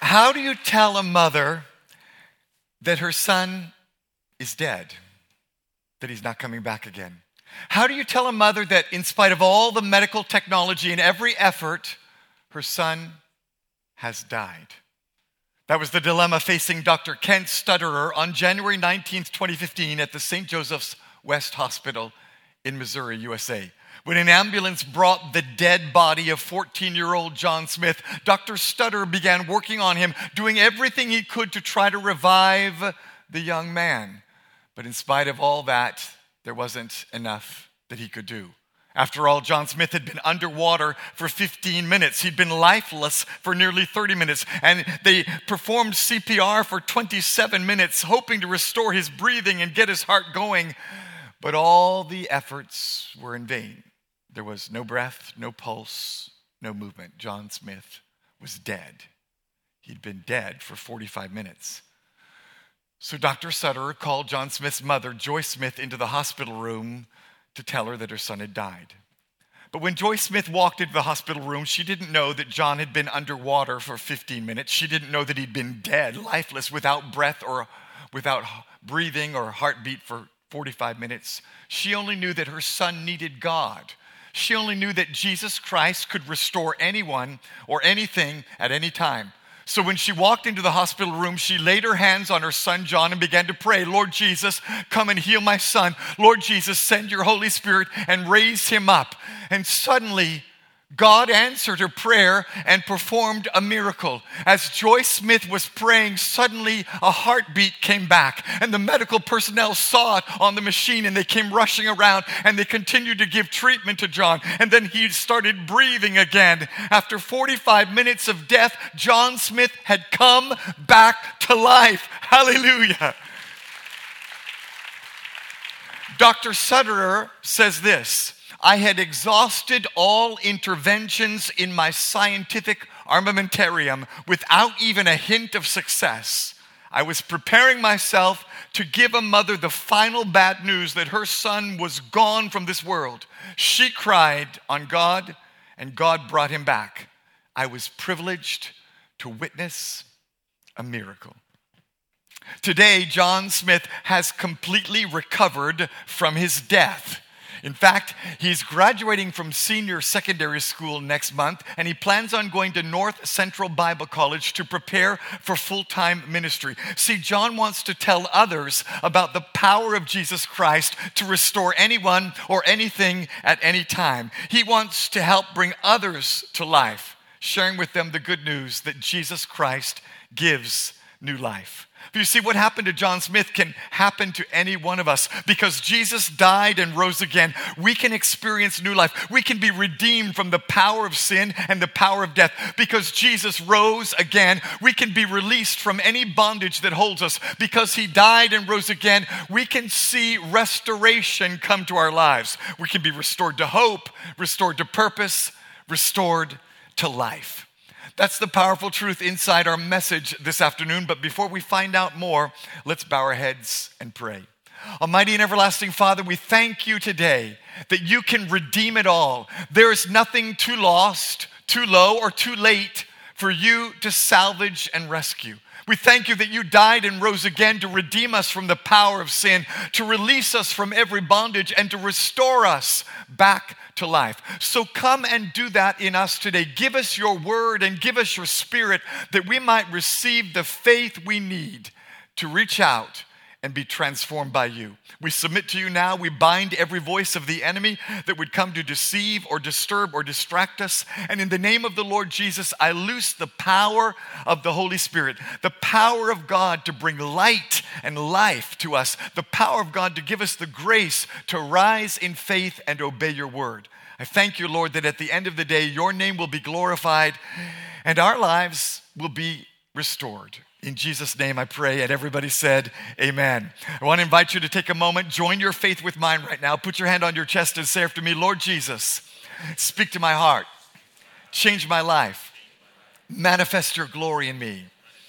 How do you tell a mother that her son is dead, that he's not coming back again? How do you tell a mother that in spite of all the medical technology and every effort, her son has died? That was the dilemma facing Dr. Kent Stutterer on January 19th, 2015 at the St. Joseph's West Hospital in Missouri, USA. When an ambulance brought the dead body of 14-year-old John Smith, Dr. Stutterer began working on him, doing everything he could to try to revive the young man. But in spite of all that, there wasn't enough that he could do. After all, John Smith had been underwater for 15 minutes. He'd been lifeless for nearly 30 minutes. And they performed CPR for 27 minutes, hoping to restore his breathing and get his heart going. But all the efforts were in vain. There was no breath, no pulse, no movement. John Smith was dead. He'd been dead for 45 minutes. So Dr. Stutterer called John Smith's mother, Joyce Smith, into the hospital room to tell her that her son had died. But when Joyce Smith walked into the hospital room, she didn't know that John had been underwater for 15 minutes. She didn't know that he'd been dead, lifeless, without breath or without breathing or heartbeat for 45 minutes. She only knew that her son needed God. She only knew that Jesus Christ could restore anyone or anything at any time. So when she walked into the hospital room, she laid her hands on her son John and began to pray, Lord Jesus, come and heal my son. Lord Jesus, send your Holy Spirit and raise him up. And suddenly, God answered her prayer and performed a miracle. As Joyce Smith was praying, suddenly a heartbeat came back. And the medical personnel saw it on the machine and they came rushing around and they continued to give treatment to John. And then he started breathing again. After 45 minutes of death, John Smith had come back to life. Hallelujah. Dr. Stutterer says this: I had exhausted all interventions in my scientific armamentarium without even a hint of success. I was preparing myself to give a mother the final bad news that her son was gone from this world. She cried on God, and God brought him back. I was privileged to witness a miracle. Today, John Smith has completely recovered from his death. In fact, he's graduating from senior secondary school next month, and he plans on going to North Central Bible College to prepare for full-time ministry. See, John wants to tell others about the power of Jesus Christ to restore anyone or anything at any time. He wants to help bring others to life, sharing with them the good news that Jesus Christ gives new life. You see, what happened to John Smith can happen to any one of us. Because Jesus died and rose again, we can experience new life. We can be redeemed from the power of sin and the power of death. Because Jesus rose again, we can be released from any bondage that holds us. Because he died and rose again, we can see restoration come to our lives. We can be restored to hope, restored to purpose, restored to life. That's the powerful truth inside our message this afternoon. But before we find out more, let's bow our heads and pray. Almighty and everlasting Father, we thank you today that you can redeem it all. There is nothing too lost, too low, or too late for you to salvage and rescue. We thank you that you died and rose again to redeem us from the power of sin, to release us from every bondage, and to restore us back to life. So come and do that in us today. Give us your word and give us your spirit that we might receive the faith we need to reach out and be transformed by you. We submit to you now. We bind every voice of the enemy that would come to deceive or disturb or distract us. And in the name of the Lord Jesus, I loose the power of the Holy Spirit, the power of God to bring light and life to us, the power of God to give us the grace to rise in faith and obey your word. I thank you, Lord, that at the end of the day, your name will be glorified and our lives will be restored. In Jesus' name I pray, and everybody said, amen. I want to invite you to take a moment, join your faith with mine right now. Put your hand on your chest and say after me, Lord Jesus, speak to my heart, change my life, manifest your glory in me.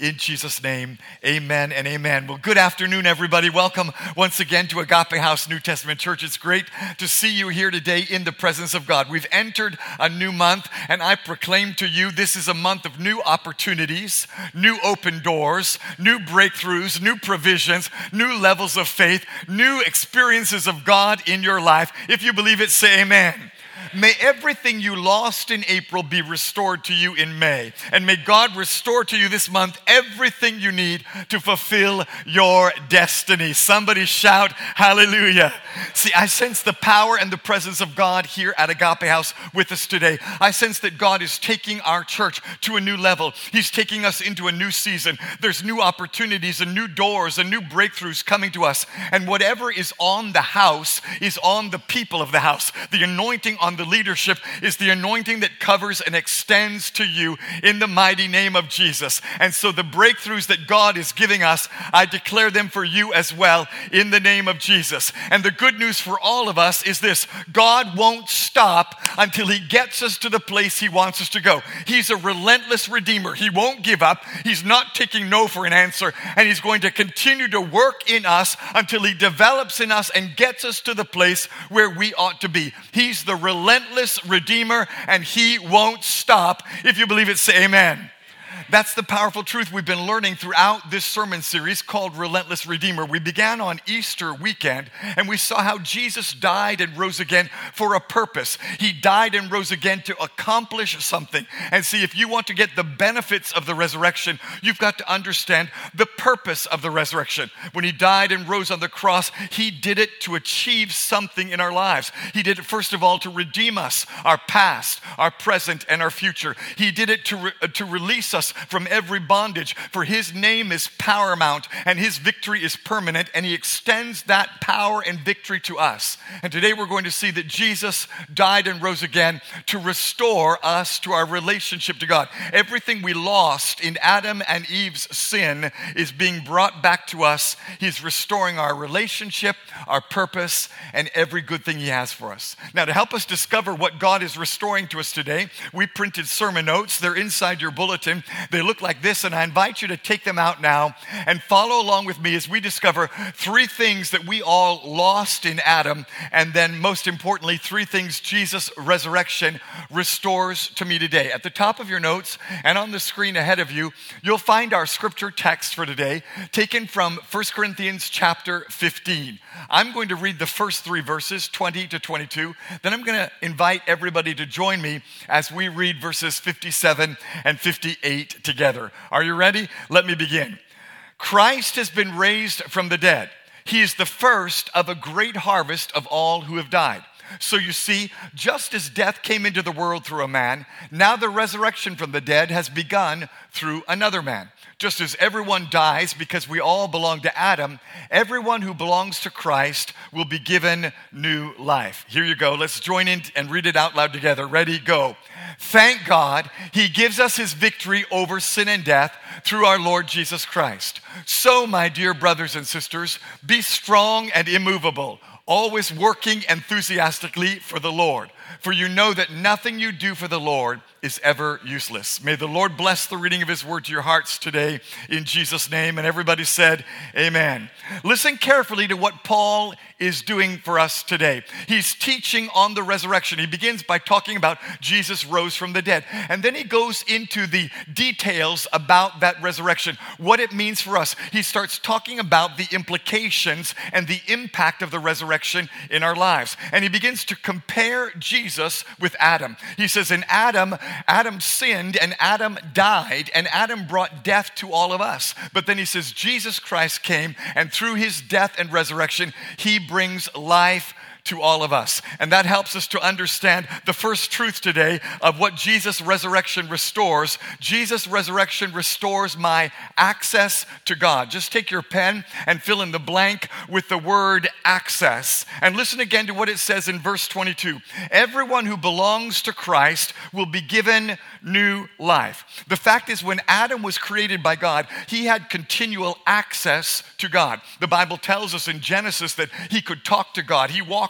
in Jesus' name. Amen and amen. Well, good afternoon, everybody. Welcome once again to Agape House New Testament Church. It's great to see you here today in the presence of God. We've entered a new month, and I proclaim to you this is a month of new opportunities, new open doors, new breakthroughs, new provisions, new levels of faith, new experiences of God in your life. If you believe it, say amen. May everything you lost in April be restored to you in May. And may God restore to you this month everything you need to fulfill your destiny. Somebody shout hallelujah. See, I sense the power and the presence of God here at Agape House with us today. I sense that God is taking our church to a new level. He's taking us into a new season. There's new opportunities and new doors and new breakthroughs coming to us. And whatever is on the house is on the people of the house. The anointing on the leadership is the anointing that covers and extends to you in the mighty name of Jesus. And so the breakthroughs that God is giving us, I declare them for you as well in the name of Jesus. And the good news for all of us is this: God won't stop until he gets us to the place he wants us to go. He's a relentless redeemer. He won't give up. He's not taking no for an answer. And he's going to continue to work in us until he develops in us and gets us to the place where we ought to be. He's the relentless redeemer, and he won't stop. If you believe it, say amen. That's the powerful truth we've been learning throughout this sermon series called Relentless Redeemer. We began on Easter weekend, and we saw how Jesus died and rose again for a purpose. He died and rose again to accomplish something. And see, if you want to get the benefits of the resurrection, you've got to understand the purpose of the resurrection. When he died and rose on the cross, he did it to achieve something in our lives. He did it, first of all, to redeem us, our past, our present, and our future. He did it to release us from every bondage, for his name is paramount and his victory is permanent, and he extends that power and victory to us. And today we're going to see that Jesus died and rose again to restore us to our relationship to God. Everything we lost in Adam and Eve's sin is being brought back to us. He's restoring our relationship, our purpose, and every good thing he has for us. Now, to help us discover what God is restoring to us today, we printed sermon notes. They're inside your bulletin. They look like this, and I invite you to take them out now and follow along with me as we discover three things that we all lost in Adam, and then most importantly, three things Jesus' resurrection restores to me today. At the top of your notes and on the screen ahead of you, you'll find our scripture text for today, taken from 1 Corinthians chapter 15. I'm going to read the first three verses, 20 to 22. Then I'm going to invite everybody to join me as we read verses 57 and 58 together. Are you ready? Let me begin. Christ has been raised from the dead. He is the first of a great harvest of all who have died. So you see, just as death came into the world through a man, now the resurrection from the dead has begun through another man. Just as everyone dies because we all belong to Adam, everyone who belongs to Christ will be given new life. Here you go. Let's join in and read it out loud together. Ready, go. Thank God, he gives us his victory over sin and death through our Lord Jesus Christ. So, my dear brothers and sisters, be strong and immovable, always working enthusiastically for the Lord. For you know that nothing you do for the Lord is ever useless. May the Lord bless the reading of his word to your hearts today in Jesus' name. And everybody said, amen. Listen carefully to what Paul is doing for us today. He's teaching on the resurrection. He begins by talking about Jesus rose from the dead. And then he goes into the details about that resurrection, what it means for us. He starts talking about the implications and the impact of the resurrection in our lives. And he begins to compare Jesus with Adam. He says, in Adam sinned and Adam died, and Adam brought death to all of us. But then he says, Jesus Christ came, and through his death and resurrection, he brings life to all of us. And that helps us to understand the first truth today of what Jesus' resurrection restores. Jesus' resurrection restores my access to God. Just take your pen and fill in the blank with the word access. And listen again to what it says in verse 22. Everyone who belongs to Christ will be given new life. The fact is, when Adam was created by God, he had continual access to God. The Bible tells us in Genesis that he could talk to God. He walked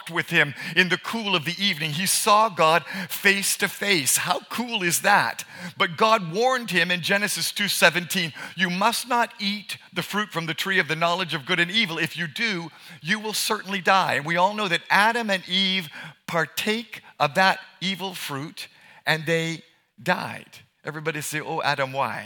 walked with him in the cool of the evening. He saw God face to face. How cool is that? But God warned him in Genesis 2:17, you must not eat the fruit from the tree of the knowledge of good and evil. If you do, you will certainly die. And we all know that Adam and Eve partake of that evil fruit and they died. Everybody say, oh, Adam, why?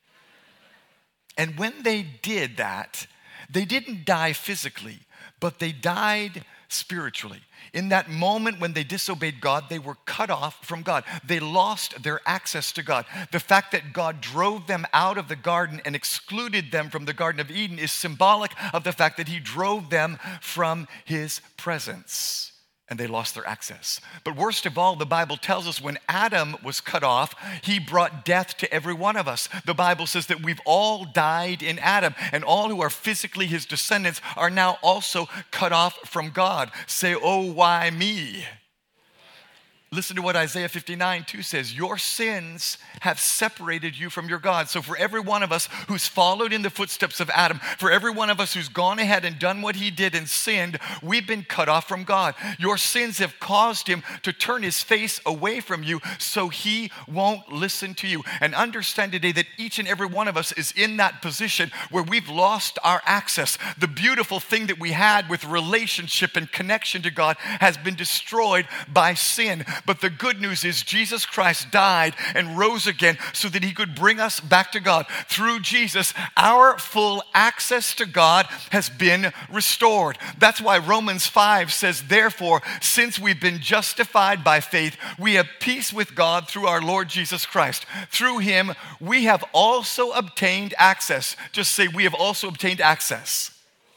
And when they did that, they didn't die physically, but they died spiritually. In that moment when they disobeyed God, they were cut off from God. They lost their access to God. The fact that God drove them out of the garden and excluded them from the Garden of Eden is symbolic of the fact that he drove them from his presence. And they lost their access. But worst of all, the Bible tells us when Adam was cut off, he brought death to every one of us. The Bible says that we've all died in Adam, and all who are physically his descendants are now also cut off from God. Say, oh, why me? Listen to what Isaiah 59:2 says. Your sins have separated you from your God. So for every one of us who's followed in the footsteps of Adam, for every one of us who's gone ahead and done what he did and sinned, we've been cut off from God. Your sins have caused him to turn his face away from you so he won't listen to you. And understand today that each and every one of us is in that position where we've lost our access. The beautiful thing that we had with relationship and connection to God has been destroyed by sin. But the good news is Jesus Christ died and rose again so that he could bring us back to God. Through Jesus, our full access to God has been restored. That's why Romans 5 says, therefore, since we've been justified by faith, we have peace with God through our Lord Jesus Christ. Through him, we have also obtained access. Just say, we have also obtained access.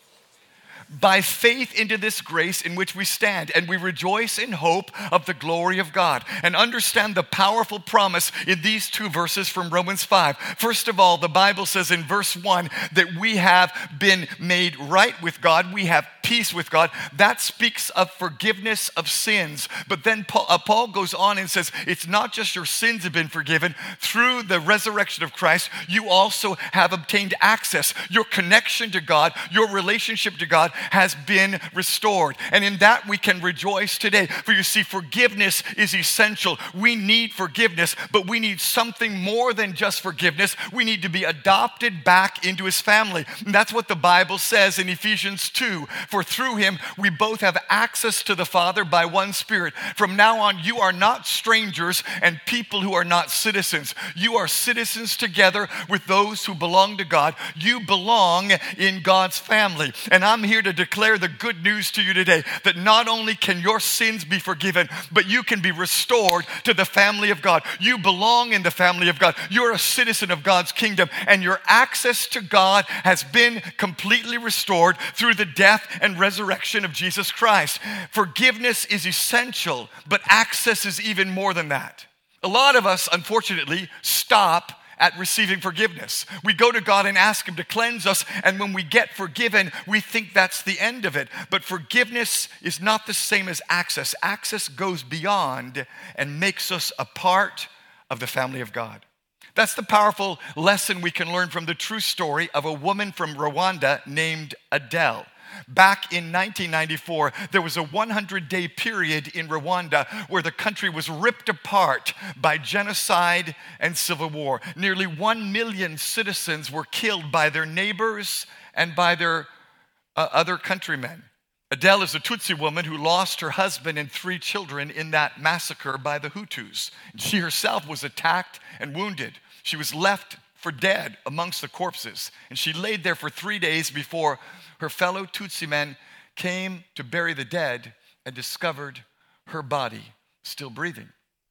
By faith into this grace in which we stand, and we rejoice in hope of the glory of God. And understand the powerful promise in these two verses from Romans 5. First of all, the Bible says in verse 1 that we have been made right with God. We have peace with God. That speaks of forgiveness of sins. But then Paul goes on and says, it's not just your sins have been forgiven. Through the resurrection of Christ, you also have obtained access. Your connection to God, your relationship to God has been restored. And in that we can rejoice today. For you see, forgiveness is essential. We need forgiveness, but we need something more than just forgiveness. We need to be adopted back into his family. And that's what the Bible says in Ephesians 2. For through him, we both have access to the Father by one Spirit. From now on, you are not strangers and people who are not citizens. You are citizens together with those who belong to God. You belong in God's family. And I'm here to declare the good news to you today that not only can your sins be forgiven, but you can be restored to the family of God. You belong in the family of God. You're a citizen of God's kingdom, and your access to God has been completely restored through the death and resurrection of Jesus Christ. Forgiveness is essential, but access is even more than that. A lot of us, unfortunately, stop at receiving forgiveness. We go to God and ask him to cleanse us, and when we get forgiven, we think that's the end of it. But forgiveness is not the same as access. Access goes beyond and makes us a part of the family of God. That's the powerful lesson we can learn from the true story of a woman from Rwanda named Adele. Back in 1994, there was a 100-day period in Rwanda where the country was ripped apart by genocide and civil war. Nearly 1 million citizens were killed by their neighbors and by their other countrymen. Adele is a Tutsi woman who lost her husband and 3 children in that massacre by the Hutus. She herself was attacked and wounded. She was left for dead amongst the corpses, and she laid there for 3 days before her fellow Tutsi men came to bury the dead and discovered her body still breathing.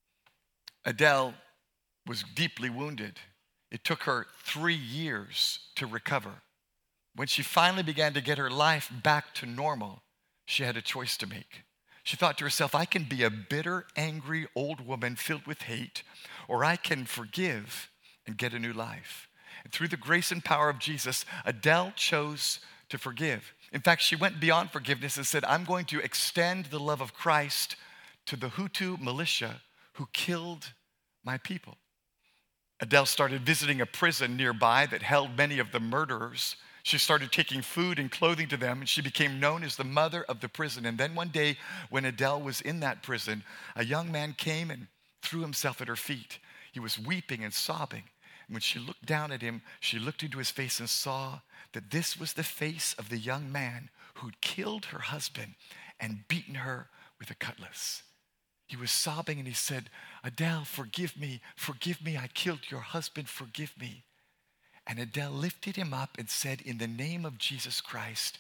Adele was deeply wounded. It took her 3 years to recover. When she finally began to get her life back to normal, she had a choice to make. She thought to herself, I can be a bitter, angry old woman filled with hate, or I can forgive and get a new life. And through the grace and power of Jesus, Adele chose to forgive. In fact, she went beyond forgiveness and said, I'm going to extend the love of Christ to the Hutu militia who killed my people. Adele started visiting a prison nearby that held many of the murderers. She started taking food and clothing to them, and she became known as the mother of the prison. And then one day, when Adele was in that prison, a young man came and threw himself at her feet. He was weeping and sobbing. And when she looked down at him, she looked into his face and saw that this was the face of the young man who'd killed her husband and beaten her with a cutlass. He was sobbing and he said, "Adele, forgive me, I killed your husband, forgive me." And Adele lifted him up and said, "In the name of Jesus Christ,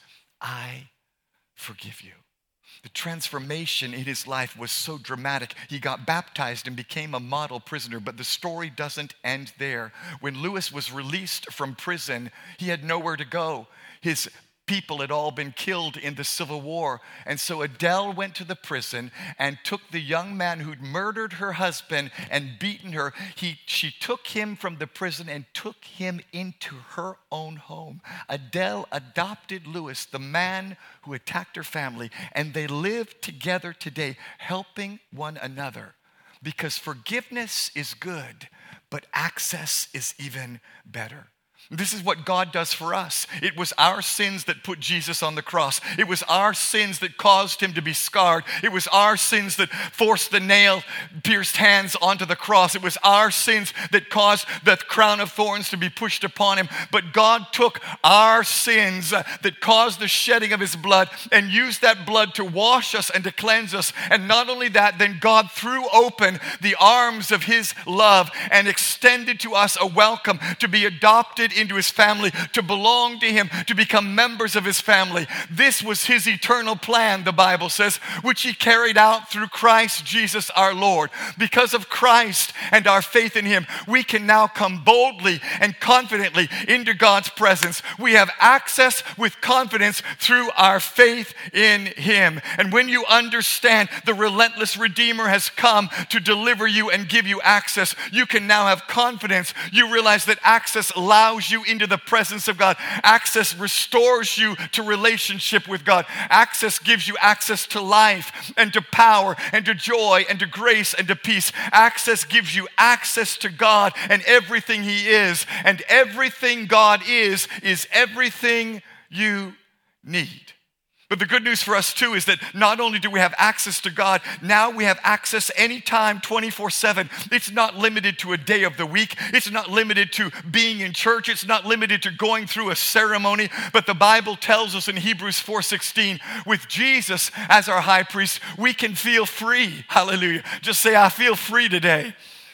I forgive you." The transformation in his life was so dramatic. He got baptized and became a model prisoner, but the story doesn't end there. When Lewis was released from prison, he had nowhere to go. His people had all been killed in the Civil War. And so Adele went to the prison and took the young man who'd murdered her husband and beaten her. She took him from the prison and took him into her own home. Adele adopted Lewis, the man who attacked her family, and they live together today, helping one another. Because forgiveness is good, but access is even better. This is what God does for us. It was our sins that put Jesus on the cross. It was our sins that caused him to be scarred. It was our sins that forced the nail-pierced hands onto the cross. It was our sins that caused the crown of thorns to be pushed upon him. But God took our sins that caused the shedding of his blood and used that blood to wash us and to cleanse us. And not only that, then God threw open the arms of his love and extended to us a welcome to be adopted into his family, to belong to him, to become members of his family. This was his eternal plan, the Bible says, which he carried out through Christ Jesus our Lord. Because of Christ and our faith in him, we can now come boldly and confidently into God's presence. We have access with confidence through our faith in him. And when you understand the relentless Redeemer has come to deliver you and give you access, you can now have confidence. You realize that access allows you into the presence of God. Access restores you to relationship with God. Access gives you access to life and to power and to joy and to grace and to peace. Access gives you access to God and everything he is. And everything God is everything you need. But the good news for us too is that not only do we have access to God, now we have access anytime, 24/7. It's not limited to a day of the week. It's not limited to being in church. It's not limited to going through a ceremony. But the Bible tells us in Hebrews 4:16, with Jesus as our high priest, we can feel free. Hallelujah. Just say, I feel free today.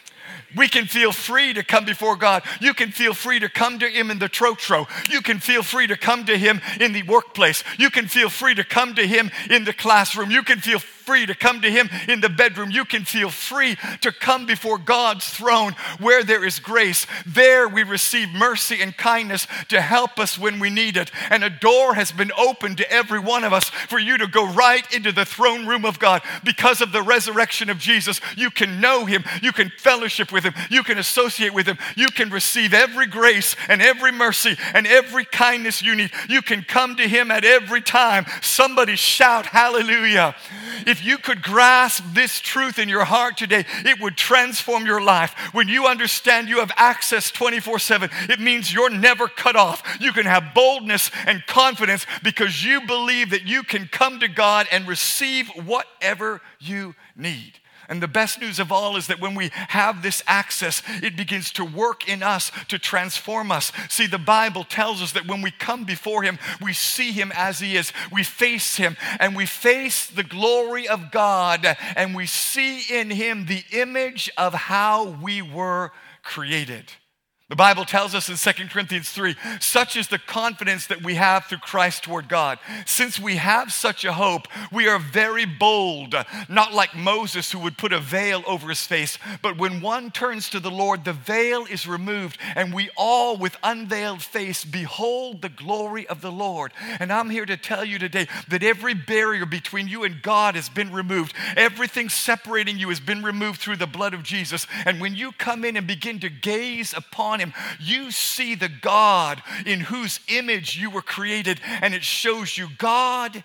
We can feel free to come before God. You can feel free to come to him in the trotro. You can feel free to come to him in the workplace. You can feel free to come to him in the classroom. You can feel free to come to him in the bedroom. You can feel free to come before God's throne where there is grace. There we receive mercy and kindness to help us when we need it. And a door has been opened to every one of us for you to go right into the throne room of God. Because of the resurrection of Jesus, you can know him. You can fellowship with him. You can associate with him. You can receive every grace and every mercy and every kindness you need. You can come to him at every time. Somebody shout hallelujah. If you could grasp this truth in your heart today, it would transform your life. When you understand you have access 24/7, it means you're never cut off. You can have boldness and confidence because you believe that you can come to God and receive whatever you need. And the best news of all is that when we have this access, it begins to work in us to transform us. See, the Bible tells us that when we come before him, we see him as he is. We face him and we face the glory of God and we see in him the image of how we were created. The Bible tells us in 2 Corinthians 3, such is the confidence that we have through Christ toward God. Since we have such a hope, we are very bold, not like Moses who would put a veil over his face, but when one turns to the Lord, the veil is removed, and we all with unveiled face behold the glory of the Lord. And I'm here to tell you today that every barrier between you and God has been removed. Everything separating you has been removed through the blood of Jesus. And when you come in and begin to gaze upon him, you see the God in whose image you were created, and it shows you God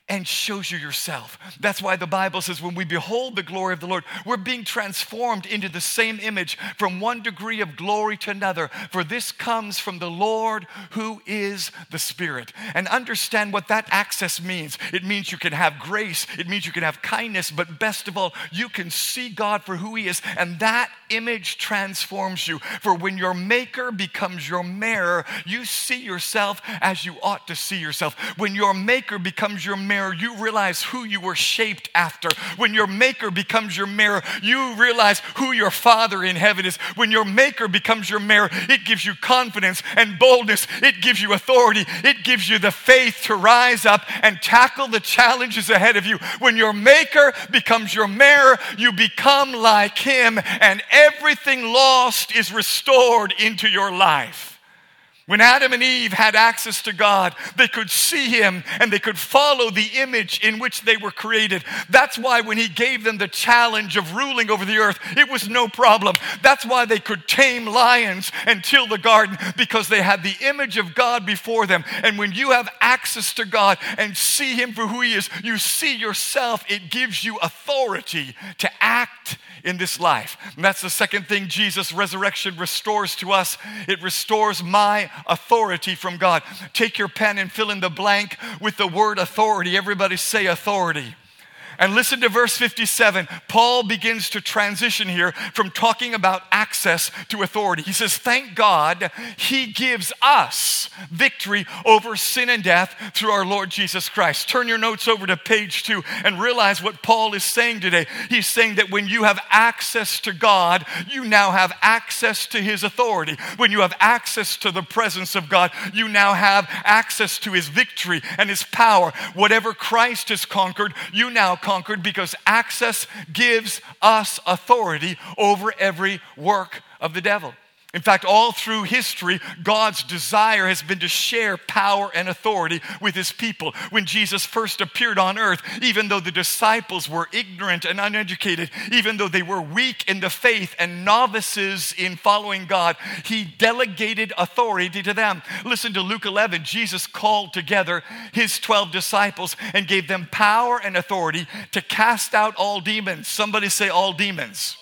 and shows you yourself. That's why the Bible says when we behold the glory of the Lord, we're being transformed into the same image from one degree of glory to another. For this comes from the Lord who is the Spirit. And understand what that access means. It means you can have grace. It means you can have kindness. But best of all, you can see God for who He is. And that image transforms you. For when your Maker becomes your mirror, you see yourself as you ought to see yourself. When your Maker becomes your mirror, you realize who you were shaped after. When your Maker becomes your mirror, you realize who your Father in heaven is. When your Maker becomes your mirror, it gives you confidence and boldness. It gives you authority. It gives you the faith to rise up and tackle the challenges ahead of you. When your Maker becomes your mirror, you become like Him, and everything lost is restored into your life. When Adam and Eve had access to God, they could see Him and they could follow the image in which they were created. That's why when He gave them the challenge of ruling over the earth, it was no problem. That's why they could tame lions and till the garden, because they had the image of God before them. And when you have access to God and see Him for who He is, you see yourself. It gives you authority to act in this life. And that's the second thing Jesus' resurrection restores to us. It restores my authority from God. Take your pen and fill in the blank with the word authority. Everybody say authority. And listen to verse 57. Paul begins to transition here from talking about access to authority. He says, thank God He gives us victory over sin and death through our Lord Jesus Christ. Turn your notes over to page 2 and realize what Paul is saying today. He's saying that when you have access to God, you now have access to His authority. When you have access to the presence of God, you now have access to His victory and His power. Whatever Christ has conquered, you now conquered, because access gives us authority over every work of the devil. In fact, all through history, God's desire has been to share power and authority with His people. When Jesus first appeared on earth, even though the disciples were ignorant and uneducated, even though they were weak in the faith and novices in following God, He delegated authority to them. Listen to Luke 11. Jesus called together His 12 disciples and gave them power and authority to cast out all demons. Somebody say all demons.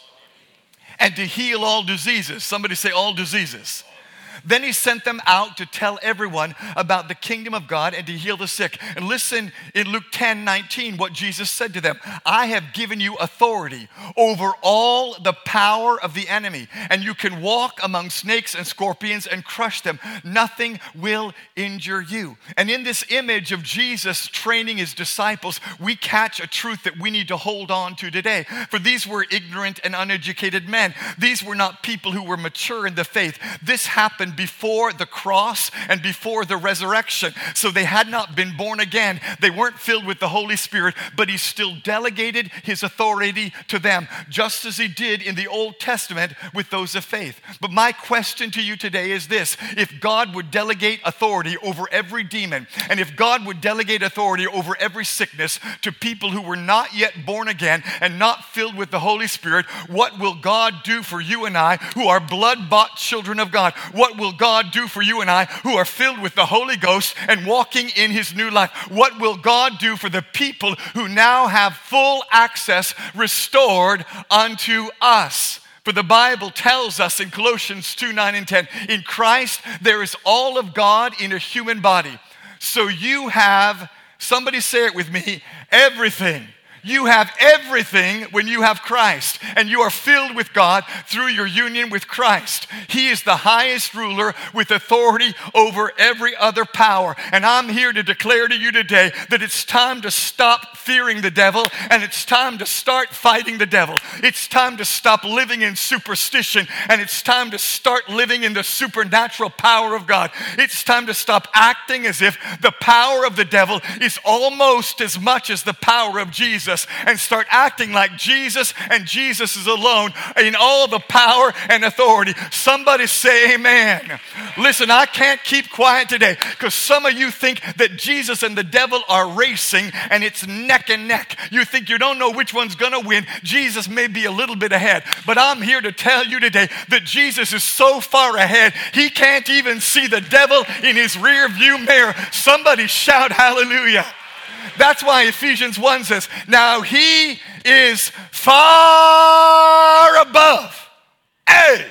And to heal all diseases. Somebody say all diseases. Then He sent them out to tell everyone about the kingdom of God and to heal the sick. And listen in Luke 10:19 what Jesus said to them. I have given you authority over all the power of the enemy, and you can walk among snakes and scorpions and crush them. Nothing will injure you. And in this image of Jesus training His disciples, we catch a truth that we need to hold on to today. For these were ignorant and uneducated men. These were not people who were mature in the faith. This happened before the cross and before the resurrection. So they had not been born again. They weren't filled with the Holy Spirit, but He still delegated His authority to them, just as He did in the Old Testament with those of faith. But my question to you today is this: if God would delegate authority over every demon, and if God would delegate authority over every sickness to people who were not yet born again and not filled with the Holy Spirit, what will God do for you and I who are blood-bought children of God? What will God do for you and I who are filled with the Holy Ghost and walking in His new life? What will God do for the people who now have full access restored unto us? For the Bible tells us in Colossians 2:9 and 10, in Christ there is all of God in a human body. So you have, somebody say it with me, everything. You have everything when you have Christ, and you are filled with God through your union with Christ. He is the highest ruler with authority over every other power. And I'm here to declare to you today that it's time to stop fearing the devil, and it's time to start fighting the devil. It's time to stop living in superstition, and it's time to start living in the supernatural power of God. It's time to stop acting as if the power of the devil is almost as much as the power of Jesus, and start acting like Jesus and Jesus is alone in all the power and authority. Somebody say amen. Listen, I can't keep quiet today, because some of you think that Jesus and the devil are racing and it's neck and neck. You think you don't know which one's going to win. Jesus may be a little bit ahead, but I'm here to tell you today that Jesus is so far ahead, He can't even see the devil in His rear view mirror. Somebody shout hallelujah. That's why Ephesians 1 says, now he is far above. Hey!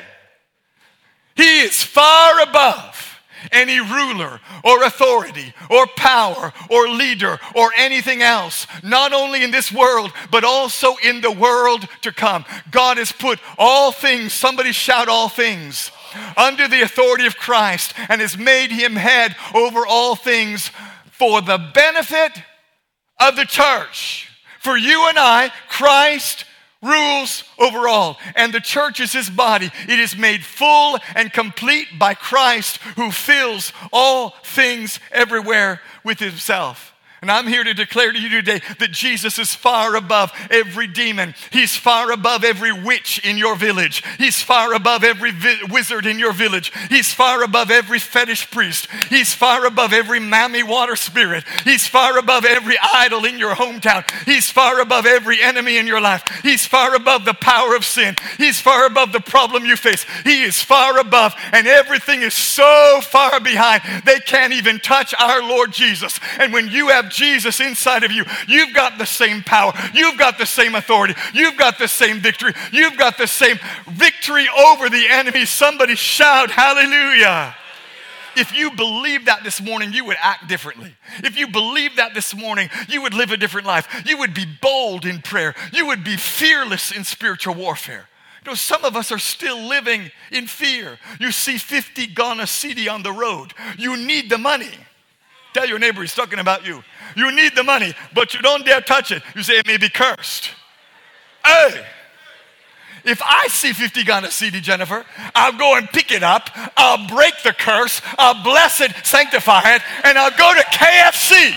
He is far above any ruler or authority or power or leader or anything else, not only in this world, but also in the world to come. God has put all things, somebody shout all things, under the authority of Christ and has made him head over all things for the benefit of the church. For you and I, Christ rules over all, and the church is his body. It is made full and complete by Christ, who fills all things everywhere with himself. And I'm here to declare to you today that Jesus is far above every demon. He's far above every witch in your village. He's far above every wizard in your village. He's far above every fetish priest. He's far above every mammy water spirit. He's far above every idol in your hometown. He's far above every enemy in your life. He's far above the power of sin. He's far above the problem you face. He is far above, and everything is so far behind, they can't even touch our Lord Jesus. And when you have Jesus inside of you, you've got the same power, you've got the same authority, you've got the same victory, you've got the same victory over the enemy. Somebody shout hallelujah. If you believe that this morning, you would act differently. If you believe that this morning, you would live a different life. You would be bold in prayer. You would be fearless in spiritual warfare. You know, some of us are still living in fear. You see 50 Ghana cedi on the road. You need the money. Tell your neighbor he's talking about you. You need the money, but you don't dare touch it. You say it may be cursed. Hey, if I see 50 Ghana cedi, Jennifer, I'll go and pick it up. I'll break the curse. I'll bless it, sanctify it, and I'll go to KFC.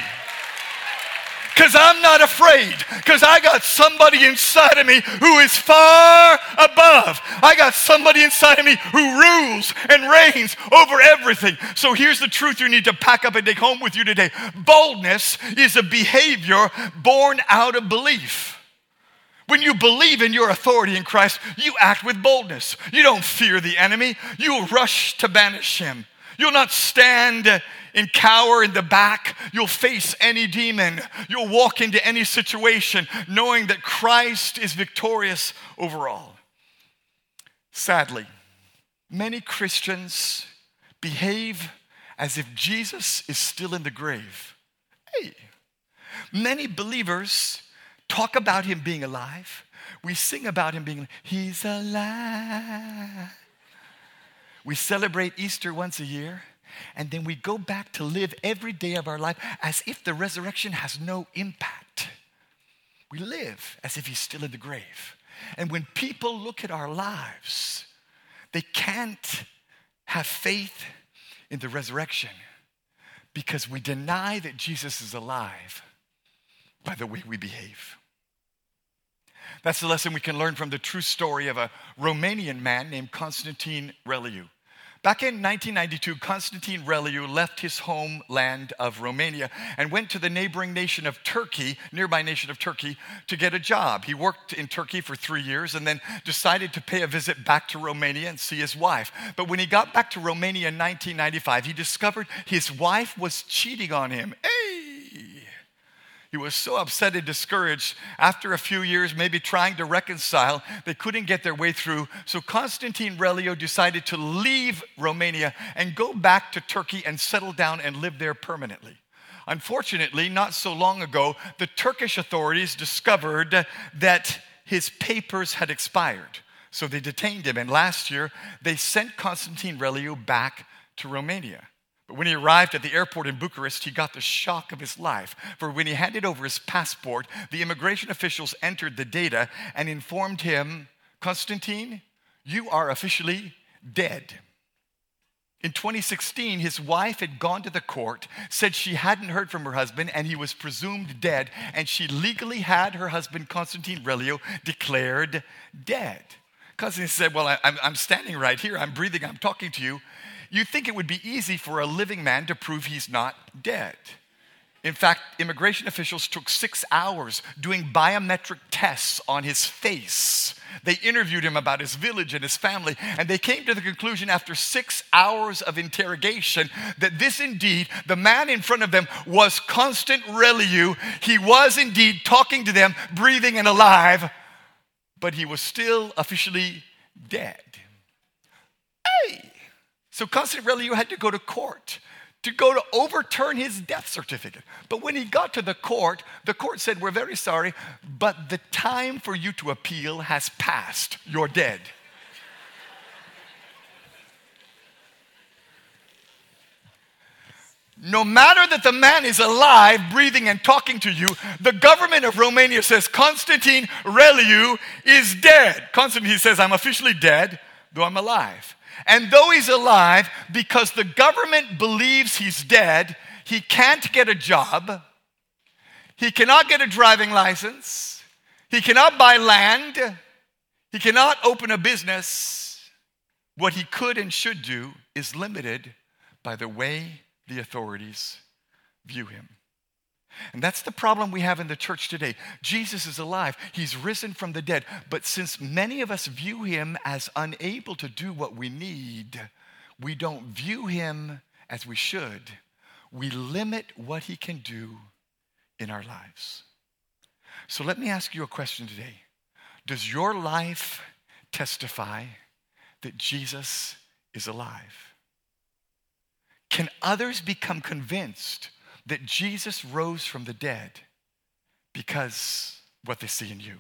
Because I'm not afraid, because I got somebody inside of me who is far above. I got somebody inside of me who rules and reigns over everything. So here's the truth you need to pack up and take home with you today. Boldness is a behavior born out of belief. When you believe in your authority in Christ, you act with boldness. You don't fear the enemy. You rush to banish him. You'll not stand and cower in the back. You'll face any demon. You'll walk into any situation knowing that Christ is victorious over all. Sadly, many Christians behave as if Jesus is still in the grave. Hey, many believers talk about him being alive. We sing about him being, he's alive. We celebrate Easter once a year, and then we go back to live every day of our life as if the resurrection has no impact. We live as if he's still in the grave. And when people look at our lives, they can't have faith in the resurrection because we deny that Jesus is alive by the way we behave. That's the lesson we can learn from the true story of a Romanian man named Constantine Reliu. Back in 1992, Constantine Reliu left his homeland of Romania and went to the neighboring nation of Turkey, nearby nation of Turkey, to get a job. He worked in Turkey for 3 years and then decided to pay a visit back to Romania and see his wife. But when he got back to Romania in 1995, he discovered his wife was cheating on him. He was so upset and discouraged. After a few years, maybe trying to reconcile, they couldn't get their way through. So Constantine Reliu decided to leave Romania and go back to Turkey and settle down and live there permanently. Unfortunately, not so long ago, the Turkish authorities discovered that his papers had expired. So they detained him, and last year, they sent Constantine Reliu back to Romania. But when he arrived at the airport in Bucharest, he got the shock of his life. For when he handed over his passport, the immigration officials entered the data and informed him, Constantine, you are officially dead. In 2016, his wife had gone to the court, said she hadn't heard from her husband, and he was presumed dead, and she legally had her husband, Constantine Reliu, declared dead. Constantine said, well, I'm standing right here, I'm breathing, I'm talking to you. You'd think it would be easy for a living man to prove he's not dead. In fact, immigration officials took 6 hours doing biometric tests on his face. They interviewed him about his village and his family, and they came to the conclusion after 6 hours of interrogation that this indeed, the man in front of them was Constant Reliu. He was indeed talking to them, breathing and alive, but he was still officially dead. Hey! So Constant Reliu had to go to court to overturn his death certificate. But when he got to the court said, "We're very sorry, but the time for you to appeal has passed. You're dead." No matter that the man is alive, breathing, and talking to you, the government of Romania says Constantine Reliu is dead. Constantine says, "I'm officially dead, though I'm alive." And though he's alive, because the government believes he's dead, he can't get a job, he cannot get a driving license, he cannot buy land, he cannot open a business. What he could and should do is limited by the way the authorities view him. And that's the problem we have in the church today. Jesus is alive. He's risen from the dead. But since many of us view him as unable to do what we need, we don't view him as we should. We limit what he can do in our lives. So let me ask you a question today. Does your life testify that Jesus is alive? Can others become convinced that Jesus rose from the dead because what they see in you?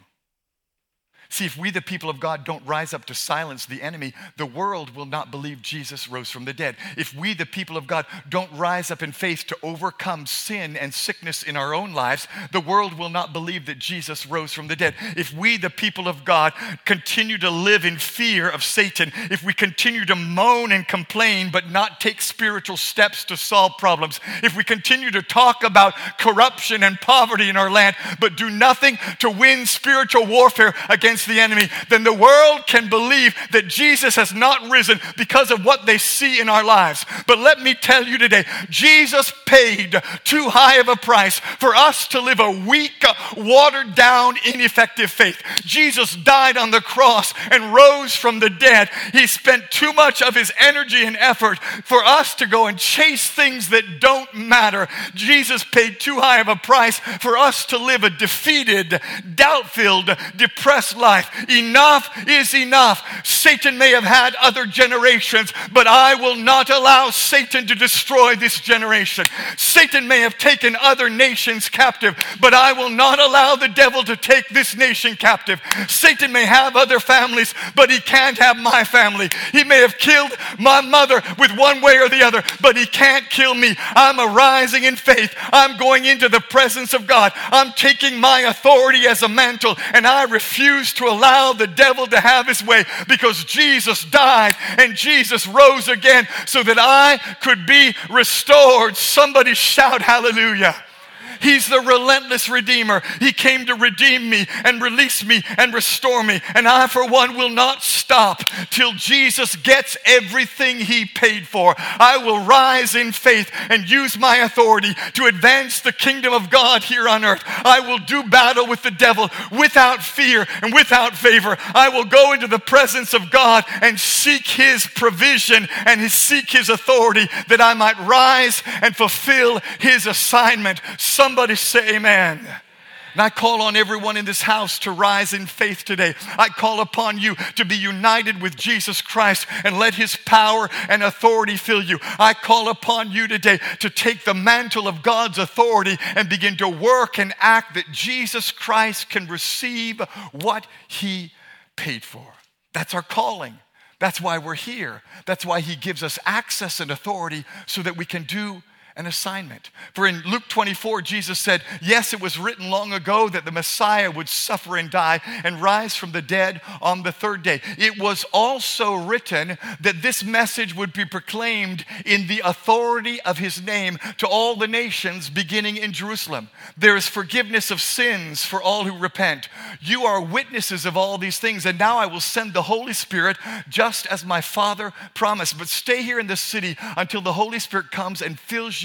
See, if we, the people of God, don't rise up to silence the enemy, the world will not believe Jesus rose from the dead. If we, the people of God, don't rise up in faith to overcome sin and sickness in our own lives, the world will not believe that Jesus rose from the dead. If we, the people of God, continue to live in fear of Satan, if we continue to moan and complain but not take spiritual steps to solve problems, if we continue to talk about corruption and poverty in our land but do nothing to win spiritual warfare against the enemy, then the world can believe that Jesus has not risen because of what they see in our lives. But let me tell you today, Jesus paid too high of a price for us to live a weak, watered down, ineffective faith. Jesus died on the cross and rose from the dead. He spent too much of his energy and effort for us to go and chase things that don't matter. Jesus paid too high of a price for us to live a defeated, doubt-filled, depressed life. Enough is enough. Satan may have had other generations, but I will not allow Satan to destroy this generation. Satan may have taken other nations captive, but I will not allow the devil to take this nation captive. Satan may have other families, but he can't have my family. He may have killed my mother with one way or the other, but he can't kill me. I'm arising in faith. I'm going into the presence of God. I'm taking my authority as a mantle, and I refuse to allow the devil to have his way, because Jesus died and Jesus rose again so that I could be restored. Somebody shout hallelujah. He's the relentless Redeemer. He came to redeem me and release me and restore me. And I, for one, will not stop till Jesus gets everything he paid for. I will rise in faith and use my authority to advance the kingdom of God here on earth. I will do battle with the devil without fear and without favor. I will go into the presence of God and seek his provision and seek his authority, that I might rise and fulfill his assignment. Somebody say amen. And I call on everyone in this house to rise in faith today. I call upon you to be united with Jesus Christ and let his power and authority fill you. I call upon you today to take the mantle of God's authority and begin to work and act that Jesus Christ can receive what he paid for. That's our calling. That's why we're here. That's why he gives us access and authority so that we can do an assignment. For in Luke 24, Jesus said, yes, it was written long ago that the Messiah would suffer and die and rise from the dead on the third day. It was also written that this message would be proclaimed in the authority of his name to all the nations, beginning in Jerusalem. There is forgiveness of sins for all who repent. You are witnesses of all these things, and now I will send the Holy Spirit just as my Father promised. But stay here in the city until the Holy Spirit comes and fills you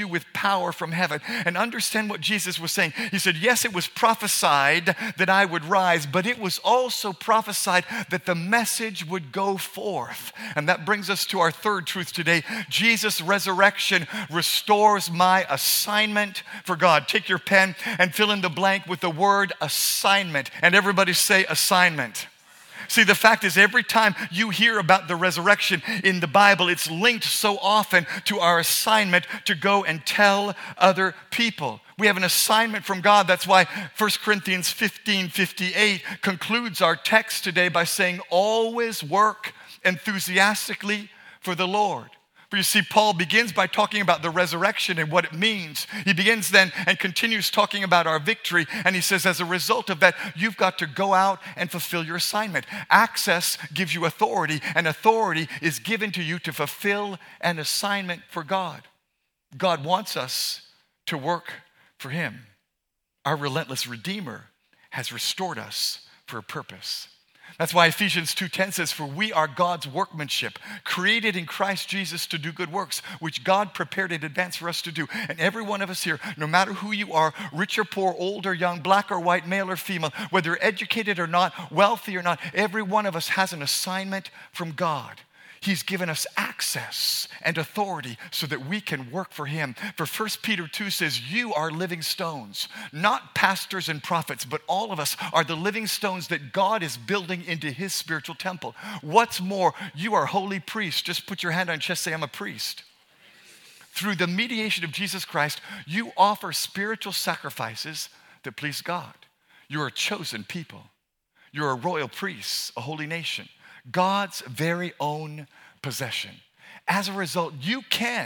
you with power from heaven. And understand what Jesus was saying. He said, yes, it was prophesied that I would rise, but it was also prophesied that the message would go forth. And that brings us to our third truth today. Jesus' resurrection restores my assignment for God. Take your pen and fill in the blank with the word assignment. And everybody say assignment. See, the fact is, every time you hear about the resurrection in the Bible, it's linked so often to our assignment to go and tell other people. We have an assignment from God. That's why 1 Corinthians 15:58 concludes our text today by saying, always work enthusiastically for the Lord. For you see, Paul begins by talking about the resurrection and what it means. He begins then and continues talking about our victory. And he says, as a result of that, you've got to go out and fulfill your assignment. Access gives you authority, and authority is given to you to fulfill an assignment for God. God wants us to work for him. Our relentless Redeemer has restored us for a purpose. That's why Ephesians 2:10 says, for we are God's workmanship, created in Christ Jesus to do good works, which God prepared in advance for us to do. And every one of us here, no matter who you are, rich or poor, old or young, black or white, male or female, whether educated or not, wealthy or not, every one of us has an assignment from God. He's given us access and authority so that we can work for him. For 1 Peter 2 says, you are living stones, not pastors and prophets, but all of us are the living stones that God is building into his spiritual temple. What's more, you are holy priests. Just put your hand on your chest, say, I'm a priest. Through the mediation of Jesus Christ, you offer spiritual sacrifices that please God. You're a chosen people. You're a royal priest, a holy nation. God's very own possession. As a result, you can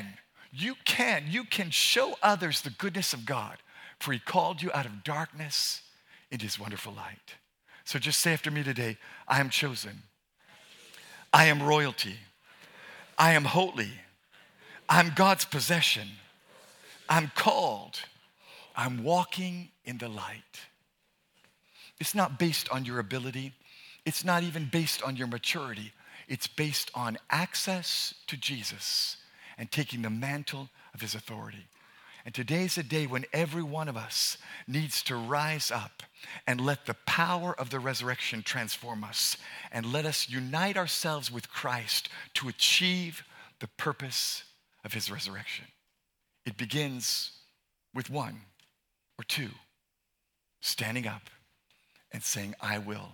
show others the goodness of God, for he called you out of darkness into his wonderful light. So just say after me today, I am chosen. I am royalty. I am holy. I'm God's possession. I'm called. I'm walking in the light. It's not based on your ability. It's not even based on your maturity. It's based on access to Jesus and taking the mantle of his authority. And today's a day when every one of us needs to rise up and let the power of the resurrection transform us and let us unite ourselves with Christ to achieve the purpose of his resurrection. It begins with one or two standing up and saying, I will.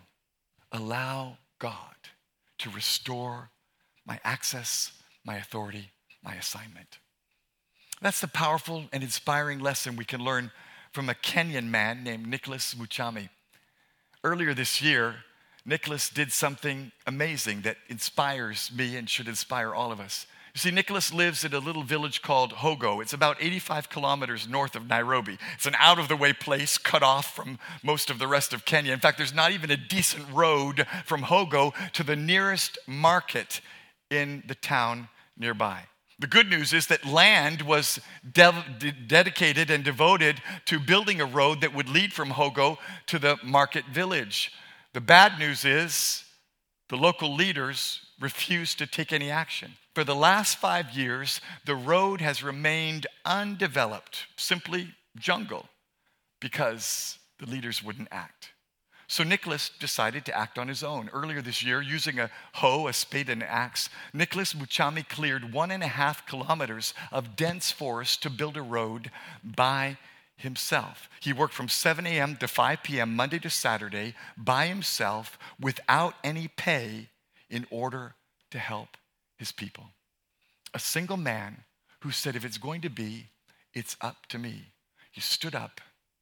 Allow God to restore my access, my authority, my assignment. That's the powerful and inspiring lesson we can learn from a Kenyan man named Nicholas Muchami. Earlier this year, Nicholas did something amazing that inspires me and should inspire all of us. You see, Nicholas lives in a little village called Hogo. It's about 85 kilometers north of Nairobi. It's an out-of-the-way place cut off from most of the rest of Kenya. In fact, there's not even a decent road from Hogo to the nearest market in the town nearby. The good news is that land was dedicated and devoted to building a road that would lead from Hogo to the market village. The bad news is the local leaders refused to take any action. For the last 5 years, the road has remained undeveloped, simply jungle, because the leaders wouldn't act. So Nicholas decided to act on his own. Earlier this year, using a hoe, a spade, and an axe, Nicholas Muchami cleared 1.5 kilometers of dense forest to build a road by himself. He worked from 7 a.m. to 5 p.m. Monday to Saturday by himself without any pay in order to help his people. A single man who said, if it's going to be, it's up to me. He stood up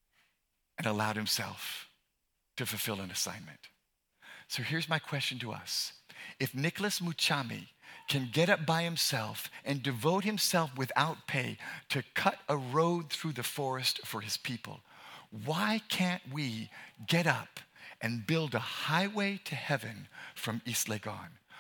and allowed himself to fulfill an assignment. So here's my question to us. If Nicholas Muchami can get up by himself and devote himself without pay to cut a road through the forest for his people, why can't we get up and build a highway to heaven from East Legon?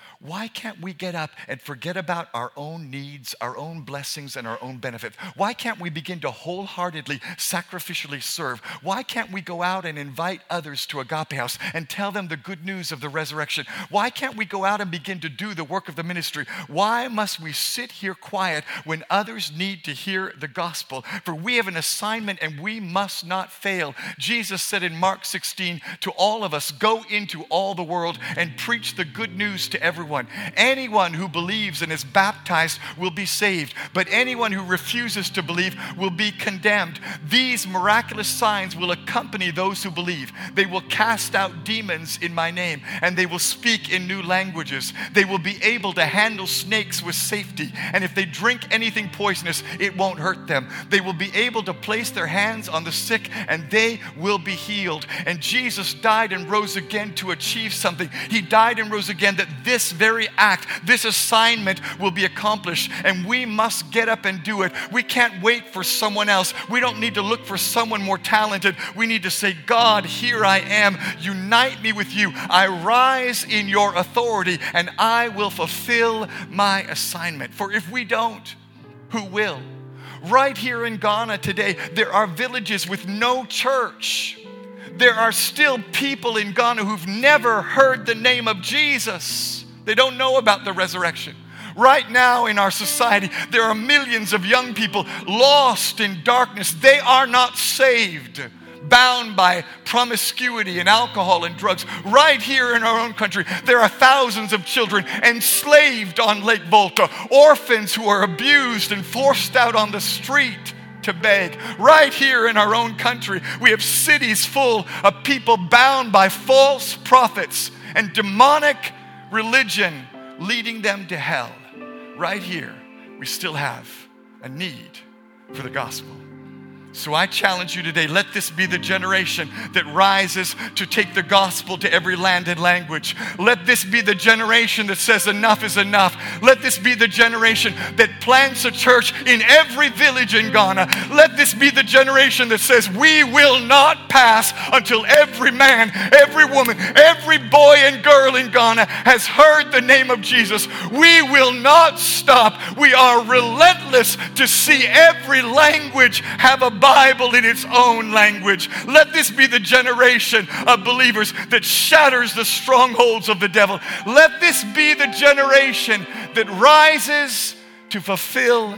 Why can't we get up and forget about our own needs, our own blessings, and our own benefits? Why can't we begin to wholeheartedly, sacrificially serve? Why can't we go out and invite others to Agape House and tell them the good news of the resurrection? Why can't we go out and begin to do the work of the ministry? Why must we sit here quiet when others need to hear the gospel? For we have an assignment and we must not fail. Jesus said in Mark 16 to all of us, go into all the world and preach the good news to everyone. Anyone who believes and is baptized will be saved, but anyone who refuses to believe will be condemned. These miraculous signs will accompany those who believe. They will cast out demons in my name, and they will speak in new languages. They will be able to handle snakes with safety, and if they drink anything poisonous, it won't hurt them. They will be able to place their hands on the sick, and they will be healed. And Jesus died and rose again to achieve something. He died and rose again that this very act, this assignment will be accomplished, and we must get up and do it. We can't wait for someone else. We don't need to look for someone more talented. We need to say, God, here I am. Unite me with you. I rise in your authority, and I will fulfill my assignment. For if we don't, who will? Right here in Ghana today, there are villages with no church. There are still people in Ghana who've never heard the name of Jesus. They don't know about the resurrection. Right now in our society, there are millions of young people lost in darkness. They are not saved, bound by promiscuity and alcohol and drugs. Right here in our own country, there are thousands of children enslaved on Lake Volta, orphans who are abused and forced out on the street to beg. Right here in our own country, we have cities full of people bound by false prophets and demonic religion leading them to hell. Right here, we still have a need for the gospel. So I challenge you today, let this be the generation that rises to take the gospel to every land and language. Let this be the generation that says enough is enough. Let this be the generation that plants a church in every village in Ghana. Let this be the generation that says we will not pass until every man, every woman, every boy and girl in Ghana has heard the name of Jesus. We will not stop. We are relentless to see every language have a Bible in its own language. Let this be the generation of believers that shatters the strongholds of the devil. Let this be the generation that rises to fulfill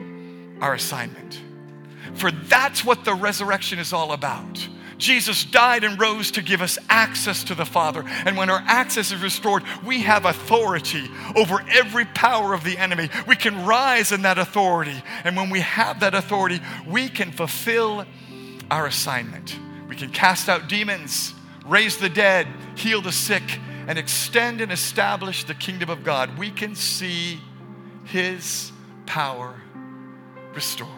our assignment. For that's what the resurrection is all about. Jesus died and rose to give us access to the Father. And when our access is restored, we have authority over every power of the enemy. We can rise in that authority. And when we have that authority, we can fulfill our assignment. We can cast out demons, raise the dead, heal the sick, and extend and establish the kingdom of God. We can see His power restored.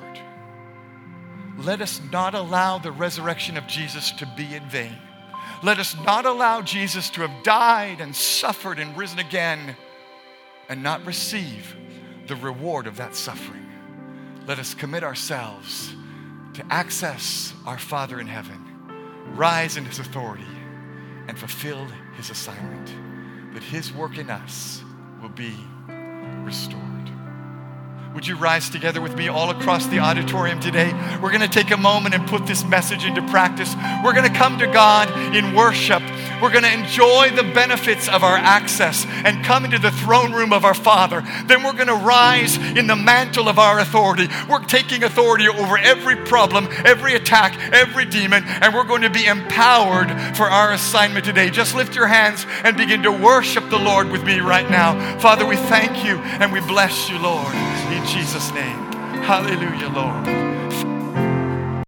Let us not allow the resurrection of Jesus to be in vain. Let us not allow Jesus to have died and suffered and risen again and not receive the reward of that suffering. Let us commit ourselves to access our Father in heaven, rise in His authority, and fulfill His assignment, that His work in us will be restored. Would you rise together with me all across the auditorium today? We're going to take a moment and put this message into practice. We're going to come to God in worship. We're going to enjoy the benefits of our access and come into the throne room of our Father. Then we're going to rise in the mantle of our authority. We're taking authority over every problem, every attack, every demon, and we're going to be empowered for our assignment today. Just lift your hands and begin to worship the Lord with me right now. Father, we thank you and we bless you, Lord. In Jesus' name. Hallelujah, Lord.